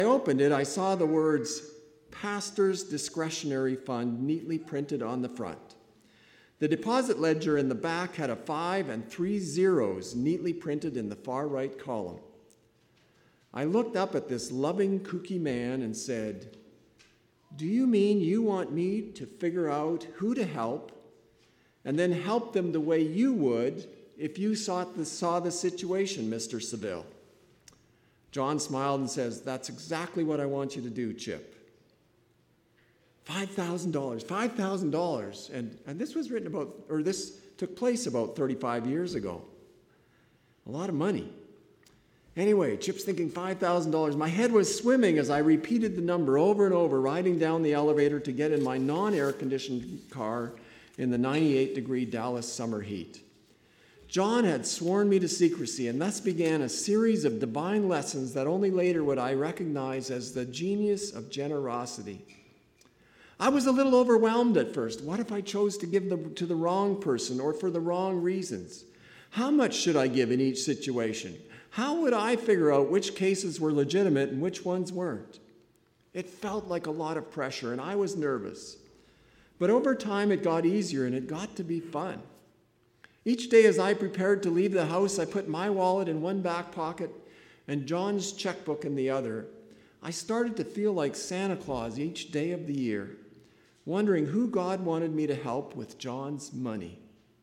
I opened it, I saw the words Pastor's Discretionary Fund neatly printed on the front. The deposit ledger in the back had a 5 and 3 zeros neatly printed in the far right column. I looked up at this loving, kooky man and said, "Do you mean you want me to figure out who to help and then help them the way you would if you saw the situation, Mr. Seville?" John smiled and says, "That's exactly what I want you to do, Chip." $5,000. And this was this took place about 35 years ago. A lot of money. Anyway, Chip's thinking $5,000. My head was swimming as I repeated the number over and over, riding down the elevator to get in my non-air-conditioned car in the 98-degree Dallas summer heat. John had sworn me to secrecy, and thus began a series of divine lessons that only later would I recognize as the genius of generosity. I was a little overwhelmed at first. What if I chose to give to the wrong person or for the wrong reasons? How much should I give in each situation? How would I figure out which cases were legitimate and which ones weren't? It felt like a lot of pressure, and I was nervous. But over time, it got easier, and it got to be fun. Each day as I prepared to leave the house, I put my wallet in one back pocket and John's checkbook in the other. I started to feel like Santa Claus each day of the year, wondering who God wanted me to help with John's money.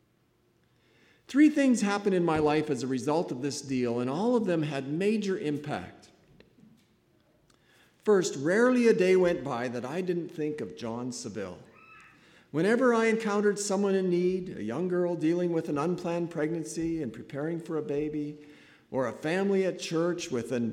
3 things happened in my life as a result of this deal, and all of them had major impact. First, rarely a day went by that I didn't think of John Seville. Whenever I encountered someone in need, a young girl dealing with an unplanned pregnancy and preparing for a baby, or a family at church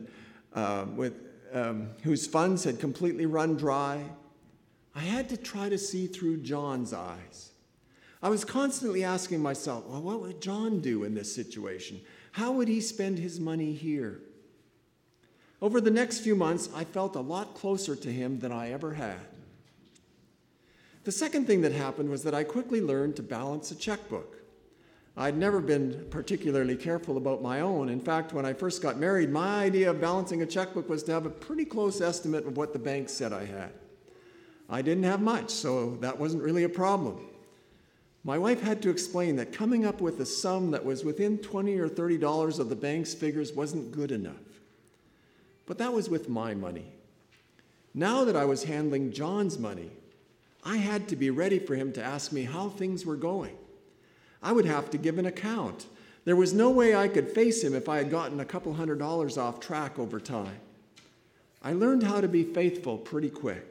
whose funds had completely run dry, I had to try to see through John's eyes. I was constantly asking myself, well, what would John do in this situation? How would he spend his money here? Over the next few months, I felt a lot closer to him than I ever had. The second thing that happened was that I quickly learned to balance a checkbook. I'd never been particularly careful about my own. In fact, when I first got married, my idea of balancing a checkbook was to have a pretty close estimate of what the bank said I had. I didn't have much, so that wasn't really a problem. My wife had to explain that coming up with a sum that was within $20 or $30 of the bank's figures wasn't good enough. But that was with my money. Now that I was handling John's money, I had to be ready for him to ask me how things were going. I would have to give an account. There was no way I could face him if I had gotten a couple $100 off track over time. I learned how to be faithful pretty quick.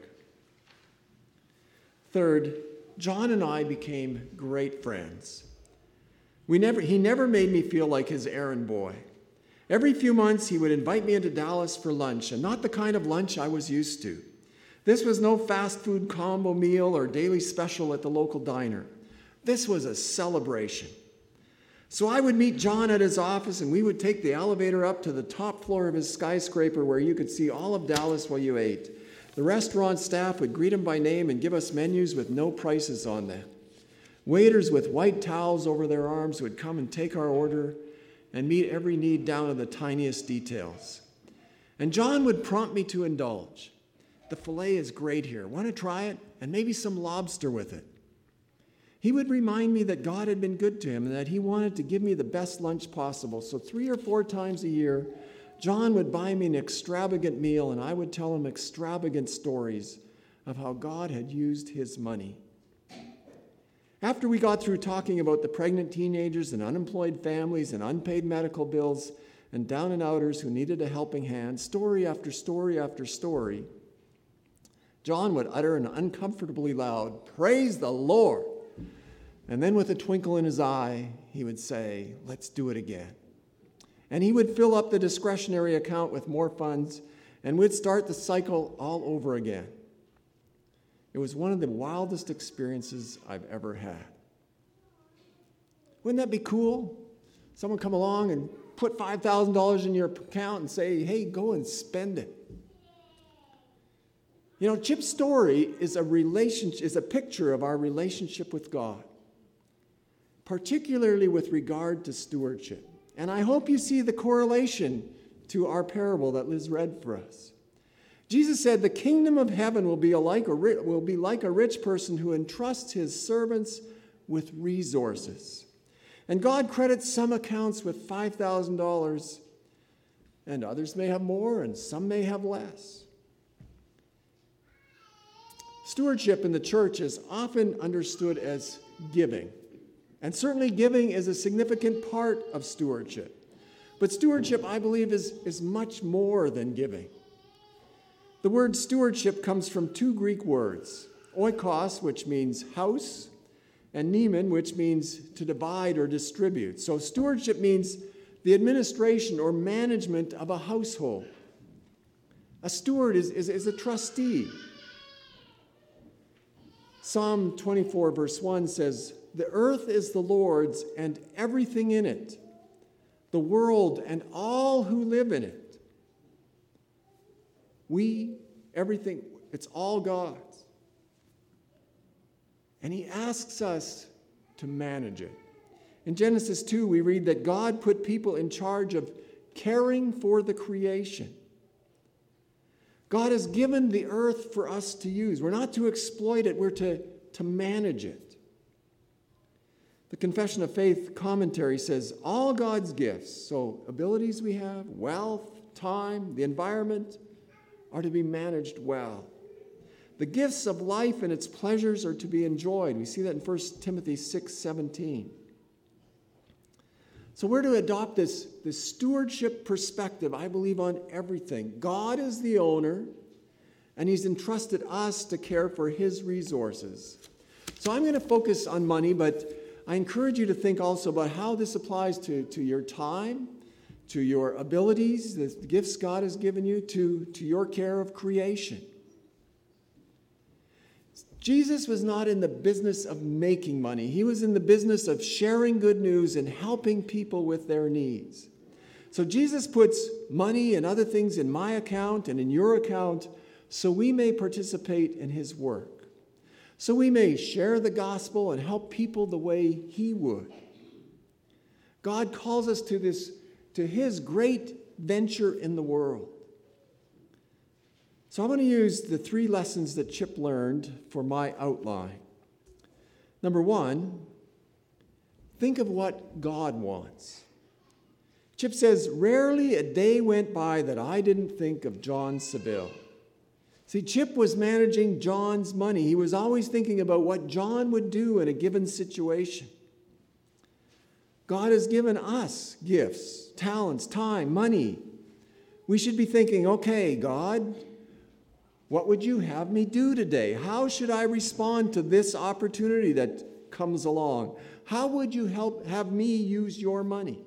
Third, John and I became great friends. He never made me feel like his errand boy. Every few months, he would invite me into Dallas for lunch, and not the kind of lunch I was used to. This was no fast food combo meal or daily special at the local diner. This was a celebration. So I would meet John at his office, and we would take the elevator up to the top floor of his skyscraper where you could see all of Dallas while you ate. The restaurant staff would greet him by name and give us menus with no prices on them. Waiters with white towels over their arms would come and take our order and meet every need down to the tiniest details. And John would prompt me to indulge. The filet is great here. Want to try it? And maybe some lobster with it. He would remind me that God had been good to him and that he wanted to give me the best lunch possible. So 3 or 4 times a year, John would buy me an extravagant meal, and I would tell him extravagant stories of how God had used his money. After we got through talking about the pregnant teenagers and unemployed families and unpaid medical bills and down-and-outers who needed a helping hand, story after story after story, John would utter an uncomfortably loud, "Praise the Lord!" And then with a twinkle in his eye, he would say, "Let's do it again." And he would fill up the discretionary account with more funds, and we'd start the cycle all over again. It was one of the wildest experiences I've ever had. Wouldn't that be cool? Someone come along and put $5,000 in your account and say, "Hey, go and spend it." You know, Chip's story is a picture of our relationship with God, particularly with regard to stewardship. And I hope you see the correlation to our parable that Liz read for us. Jesus said the kingdom of heaven will be like a rich person who entrusts his servants with resources. And God credits some accounts with $5,000, and others may have more, and some may have less. Stewardship in the church is often understood as giving. And certainly giving is a significant part of stewardship. But stewardship, I believe, is much more than giving. The word stewardship comes from two Greek words, oikos, which means house, and neimon, which means to divide or distribute. So stewardship means the administration or management of a household. A steward is a trustee. Psalm 24, verse 1 says, "The earth is the Lord's and everything in it, the world and all who live in it." Everything, it's all God's. And he asks us to manage it. In Genesis 2, we read that God put people in charge of caring for the creation. God has given the earth for us to use. We're not to exploit it, we're to manage it. The Confession of Faith commentary says, all God's gifts, so abilities we have, wealth, time, the environment, are to be managed well. The gifts of life and its pleasures are to be enjoyed. We see that in 1 Timothy 6:17. So we're to adopt this stewardship perspective, I believe, on everything. God is the owner, and he's entrusted us to care for his resources. So I'm going to focus on money, but I encourage you to think also about how this applies to your time, to your abilities, the gifts God has given you, to your care of creation. Jesus was not in the business of making money. He was in the business of sharing good news and helping people with their needs. So Jesus puts money and other things in my account and in your account so we may participate in his work. So we may share the gospel and help people the way he would. God calls us to his great venture in the world. So I want to use the 3 lessons that Chip learned for my outline. Number 1, think of what God wants. Chip says, rarely a day went by that I didn't think of John Seville. See, Chip was managing John's money. He was always thinking about what John would do in a given situation. God has given us gifts, talents, time, money. We should be thinking, okay, God, what would you have me do today? How should I respond to this opportunity that comes along? How would you have me use your money?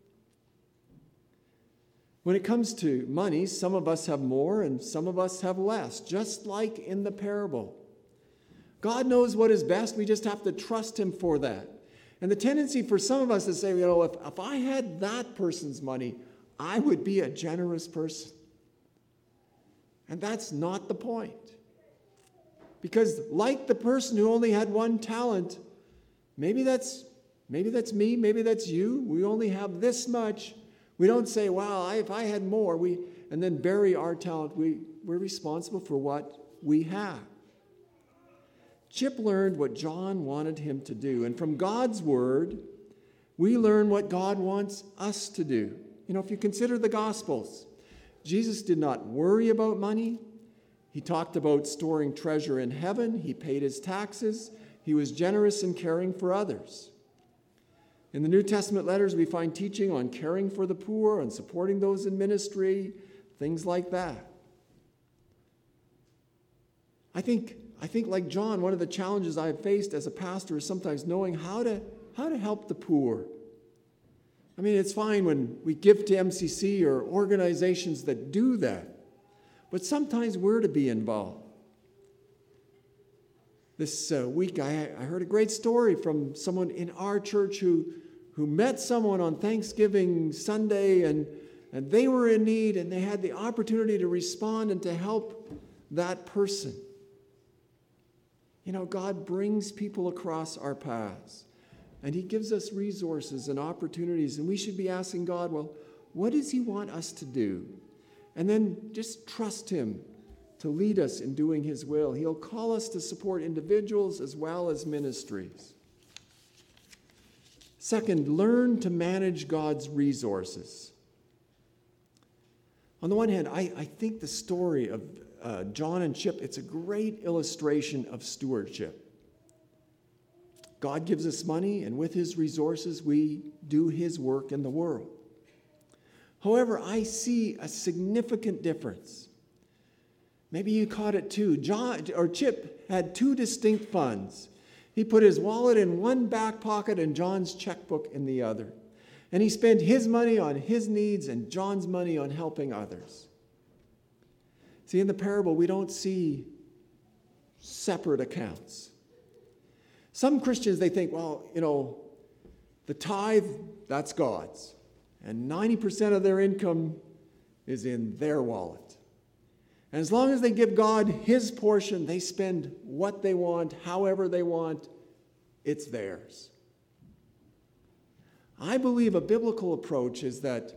When it comes to money, some of us have more and some of us have less, just like in the parable. God knows what is best. We just have to trust him for that. And the tendency for some of us is to say, if I had that person's money, I would be a generous person. And that's not the point. Because like the person who only had one talent, maybe that's me, maybe that's you. We only have this much. We don't say, well, if I had more, and then bury our talent. We're responsible for what we have. Chip learned what John wanted him to do. And from God's word, we learn what God wants us to do. If you consider the Gospels, Jesus did not worry about money. He talked about storing treasure in heaven. He paid his taxes. He was generous in caring for others. In the New Testament letters, we find teaching on caring for the poor and supporting those in ministry, things like that. I think like John, one of the challenges I have faced as a pastor is sometimes knowing how to help the poor. I mean, it's fine when we give to MCC or organizations that do that, but sometimes we're to be involved. This week, I heard a great story from someone in our church who met someone on Thanksgiving Sunday, and they were in need, and they had the opportunity to respond and to help that person. God brings people across our paths. And he gives us resources and opportunities, and we should be asking God, well, what does he want us to do? And then just trust him to lead us in doing his will. He'll call us to support individuals as well as ministries. Second, learn to manage God's resources. On the one hand, I think the story of John and Chip, it's a great illustration of stewardship. God gives us money, and with his resources, we do his work in the world. However, I see a significant difference. Maybe you caught it too. Chip had two distinct funds. He put his wallet in one back pocket and John's checkbook in the other. And he spent his money on his needs and John's money on helping others. See, in the parable, we don't see separate accounts. Some Christians, they think, well, the tithe, that's God's. And 90% of their income is in their wallet. And as long as they give God his portion, they spend what they want, however they want, it's theirs. I believe a biblical approach is that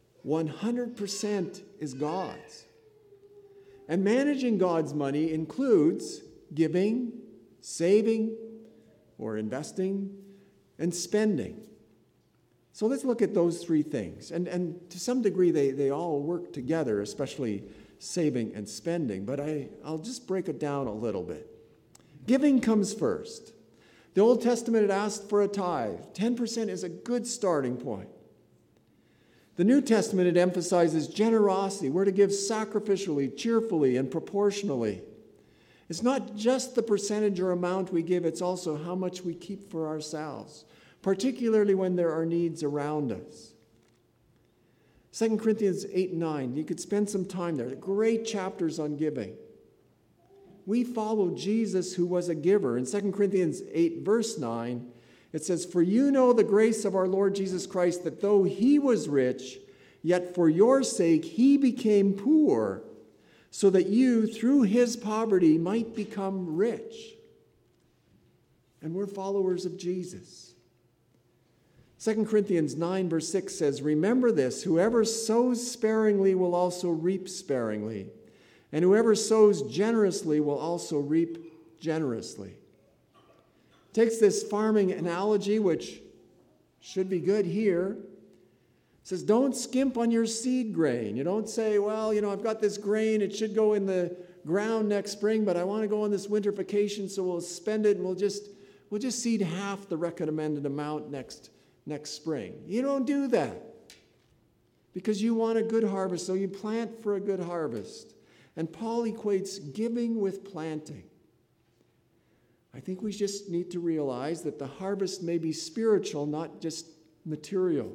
100% is God's. And managing God's money includes giving, saving, or investing, and spending. So let's look at those three things. And to some degree, they all work together, especially saving and spending. But I'll just break it down a little bit. Giving comes first. The Old Testament had asked for a tithe. 10% is a good starting point. The New Testament, it emphasizes generosity. We're to give sacrificially, cheerfully, and proportionally. It's not just the percentage or amount we give, it's also how much we keep for ourselves, particularly when there are needs around us. 2 Corinthians 8 and 9, you could spend some time there. Great chapters on giving. We follow Jesus, who was a giver. In 2 Corinthians 8, verse 9, it says, "For you know the grace of our Lord Jesus Christ, that though he was rich, yet for your sake he became poor, so that you, through his poverty, might become rich." And we're followers of Jesus. 2 Corinthians 9, verse 6 says, "Remember this, whoever sows sparingly will also reap sparingly, and whoever sows generously will also reap generously." Takes this farming analogy, which should be good here. It says, don't skimp on your seed grain. You don't say, well, I've got this grain, it should go in the ground next spring, but I want to go on this winterification, so we'll spend it and we'll just seed half the recommended amount next spring. You don't do that because you want a good harvest, so you plant for a good harvest. And Paul equates giving with planting. I think we just need to realize that the harvest may be spiritual, not just material.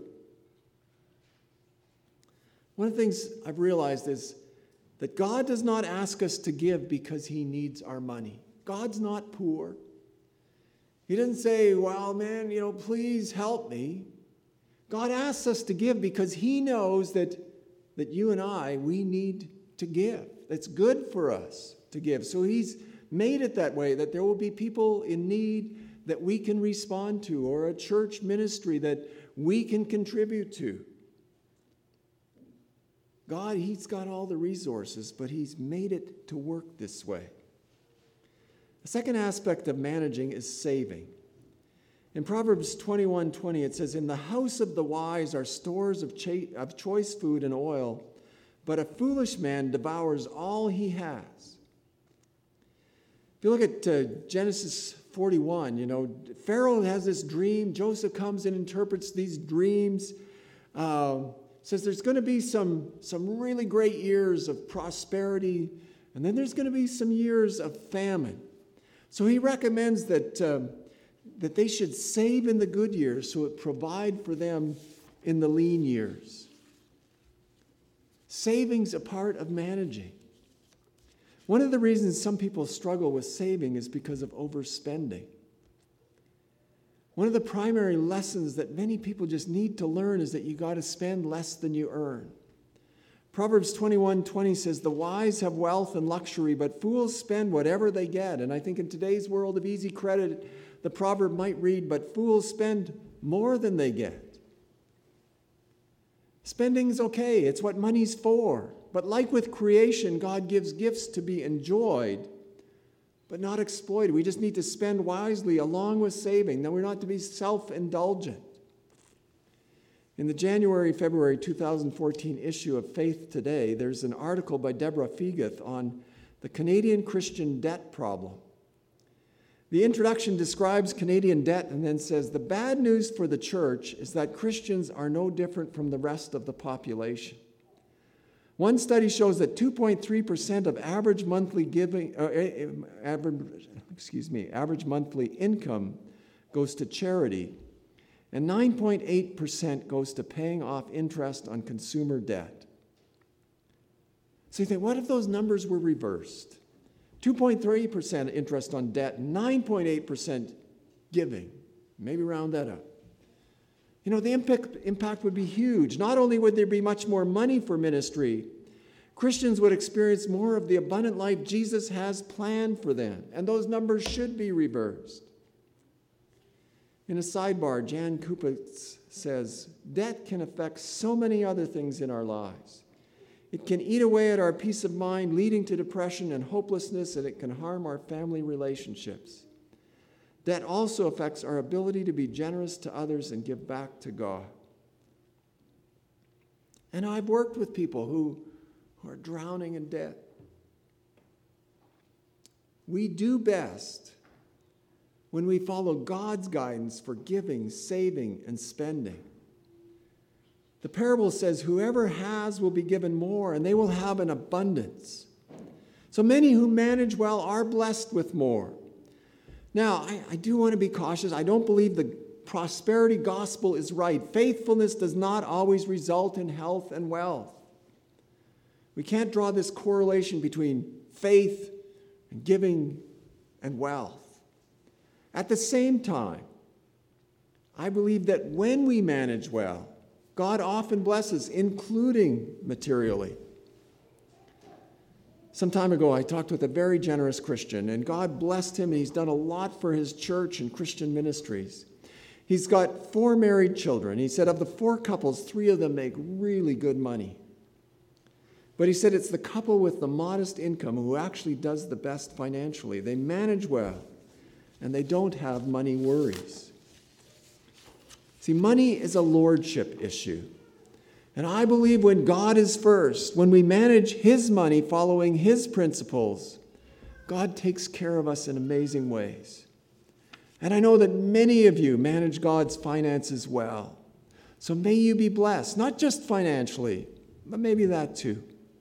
One of the things I've realized is that God does not ask us to give because he needs our money. God's not poor. He doesn't say, well, man, please help me. God asks us to give because he knows that you and I, we need to give. It's good for us to give. So he's made it that way, that there will be people in need that we can respond to, or a church ministry that we can contribute to. God, he's got all the resources, but he's made it to work this way. The second aspect of managing is saving. In Proverbs 21:20, it says, "In the house of the wise are stores of choice food and oil, but a foolish man devours all he has." If you look at Genesis 41, Pharaoh has this dream. Joseph comes and interprets these dreams. Says there's going to be some really great years of prosperity, and then there's going to be some years of famine. So he recommends that they should save in the good years so it provide for them in the lean years. Saving's a part of managing. One of the reasons some people struggle with saving is because of overspending. One of the primary lessons that many people just need to learn is that you got to spend less than you earn. Proverbs 21:20 says, "The wise have wealth and luxury, but fools spend whatever they get." And I think in today's world of easy credit, the proverb might read, "But fools spend more than they get." Spending's okay. It's what money's for. But like with creation, God gives gifts to be enjoyed, but not exploited. We just need to spend wisely along with saving. Now, we're not to be self-indulgent. In the January-February 2014 issue of Faith Today, there's an article by Deborah Fegith on the Canadian Christian debt problem. The introduction describes Canadian debt and then says, the bad news for the church is that Christians are no different from the rest of the population. One study shows that 2.3% of average monthly average monthly income goes to charity, and 9.8% goes to paying off interest on consumer debt. So you think, what if those numbers were reversed? 2.3% interest on debt, 9.8% giving. Maybe round that up. You know, the impact would be huge. Not only would there be much more money for ministry, Christians would experience more of the abundant life Jesus has planned for them, and those numbers should be reversed. In a sidebar, Jan Kupitz says, debt can affect so many other things in our lives. It can eat away at our peace of mind, leading to depression and hopelessness, and it can harm our family relationships. Debt also affects our ability to be generous to others and give back to God. And I've worked with people who are drowning in debt. We do best when we follow God's guidance for giving, saving, and spending. The parable says, whoever has will be given more, and they will have an abundance. So many who manage well are blessed with more. Now, I do want to be cautious. I don't believe the prosperity gospel is right. Faithfulness does not always result in health and wealth. We can't draw this correlation between faith and giving and wealth. At the same time, I believe that when we manage well, God often blesses, including materially. Some time ago, I talked with a very generous Christian, and God blessed him, and he's done a lot for his church and Christian ministries. He's got 4 married children. He said of the 4 couples, 3 of them make really good money. But he said it's the couple with the modest income who actually does the best financially. They manage well, and they don't have money worries. See, money is a lordship issue. And I believe when God is first, when we manage His money following His principles, God takes care of us in amazing ways. And I know that many of you manage God's finances well. So may you be blessed, not just financially, but maybe that too.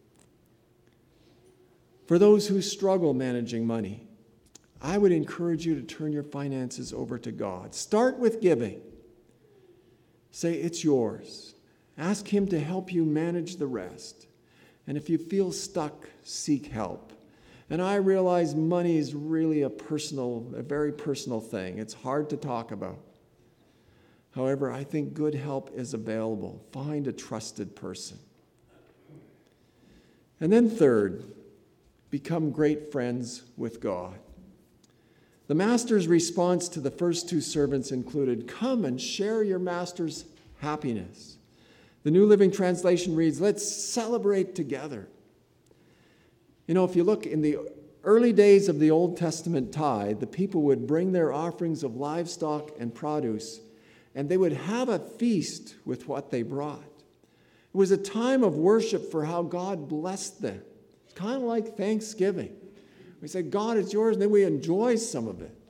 For those who struggle managing money, I would encourage you to turn your finances over to God. Start with giving. Say, it's yours. Ask Him to help you manage the rest. And if you feel stuck, seek help. And I realize money is really a very personal thing. It's hard to talk about. However, I think good help is available. Find a trusted person. And then third, become great friends with God. The master's response to the first 2 servants included, come and share your master's happiness. The New Living Translation reads, let's celebrate together. You know, if you look in the early days of the Old Testament tithe, the people would bring their offerings of livestock and produce, and they would have a feast with what they brought. It was a time of worship for how God blessed them. It's kind of like Thanksgiving. We say, God, it's yours, and then we enjoy some of it.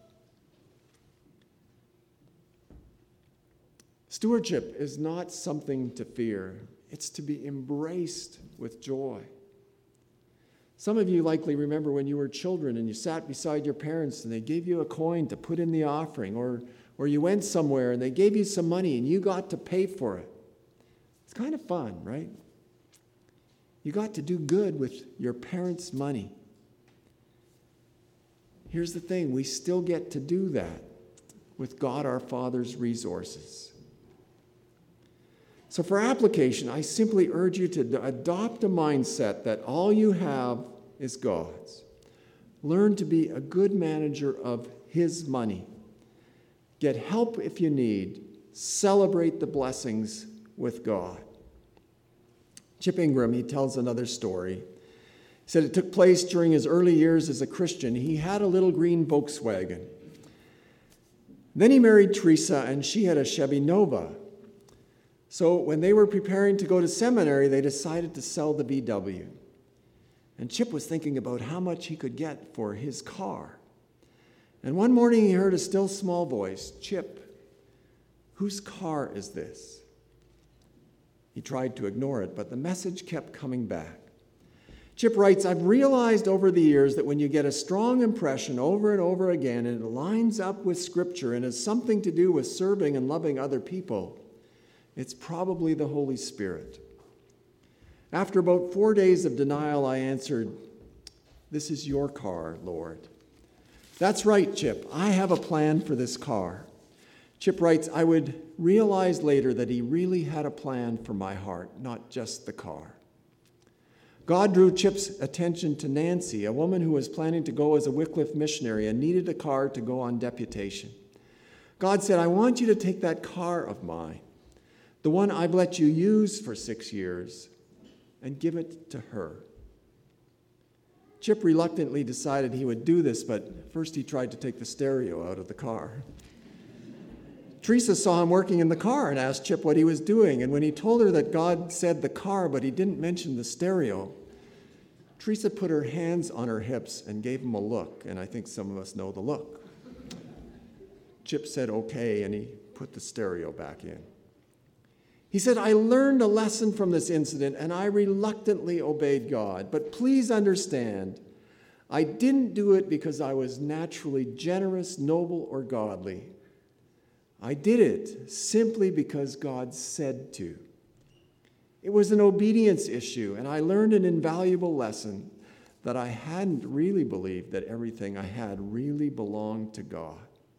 Stewardship is not something to fear. It's to be embraced with joy. Some of you likely remember when you were children and you sat beside your parents and they gave you a coin to put in the offering, or you went somewhere and they gave you some money and you got to pay for it. It's kind of fun, right? You got to do good with your parents' money. Here's the thing, we still get to do that with God our Father's resources. So for application, I simply urge you to adopt a mindset that all you have is God's. Learn to be a good manager of His money. Get help if you need. Celebrate the blessings with God. Chip Ingram, he tells another story. He said it took place during his early years as a Christian. He had a little green Volkswagen. Then he married Teresa, and she had a Chevy Nova. So when they were preparing to go to seminary, they decided to sell the VW. And Chip was thinking about how much he could get for his car. And one morning he heard a still small voice, "Chip, whose car is this?" He tried to ignore it, but the message kept coming back. Chip writes, "I've realized over the years that when you get a strong impression over and over again, and it lines up with Scripture and has something to do with serving and loving other people, it's probably the Holy Spirit." After about 4 days of denial, I answered, "This is your car, Lord." "That's right, Chip. I have a plan for this car." Chip writes, "I would realize later that he really had a plan for my heart, not just the car." God drew Chip's attention to Nancy, a woman who was planning to go as a Wycliffe missionary and needed a car to go on deputation. God said, "I want you to take that car of mine, the one I've let you use for 6 years, and give it to her." Chip reluctantly decided he would do this, but first he tried to take the stereo out of the car. Teresa saw him working in the car and asked Chip what he was doing, and when he told her that God said the car, but he didn't mention the stereo, Teresa put her hands on her hips and gave him a look, and I think some of us know the look. Chip said okay, and he put the stereo back in. He said, "I learned a lesson from this incident, and I reluctantly obeyed God. But please understand, I didn't do it because I was naturally generous, noble, or godly. I did it simply because God said to. It was an obedience issue, and I learned an invaluable lesson that I hadn't really believed that everything I had really belonged to God."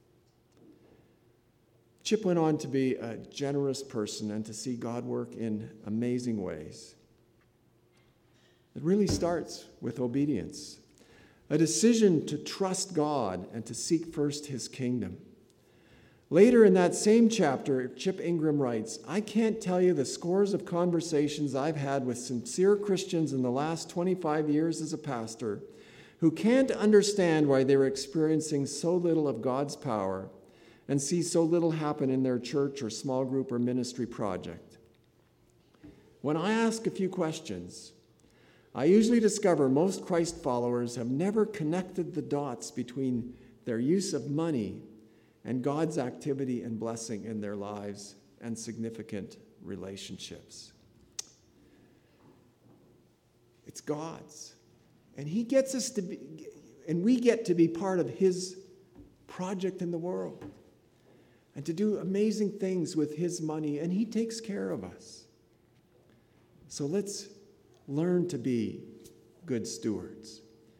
Chip went on to be a generous person and to see God work in amazing ways. It really starts with obedience, a decision to trust God and to seek first his kingdom. Later in that same chapter, Chip Ingram writes, "I can't tell you the scores of conversations I've had with sincere Christians in the last 25 years as a pastor who can't understand why they're experiencing so little of God's power and see so little happen in their church or small group or ministry project. When I ask a few questions, I usually discover most Christ followers have never connected the dots between their use of money and God's activity and blessing in their lives and significant relationships. It's God's. And he gets us to be, and we get to be part of his project in the world and to do amazing things with his money, and he takes care of us. So let's learn to be good stewards.